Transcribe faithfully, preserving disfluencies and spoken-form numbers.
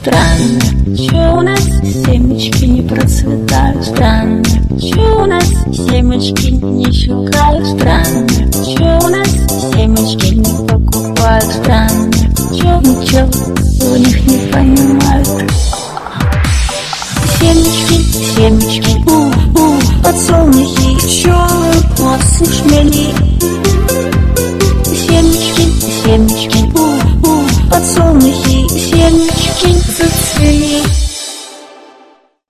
Странно, чё у нас семечки не процветают? Странно, чё у нас семечки не щелкают? Странно, чё у нас семечки не покупают? Странно, чё, ничего у них не понимают. Семечки